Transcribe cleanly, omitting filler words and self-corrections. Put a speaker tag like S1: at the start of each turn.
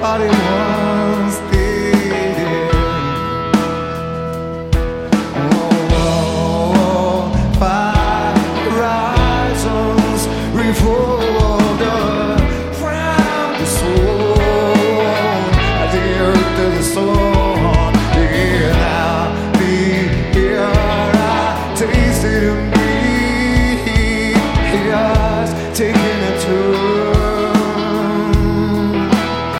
S1: what it once did. Oh, fire horizons revolved around the soul, the earth to the sun. Yeah, now the air I tasted and breathed, yes, take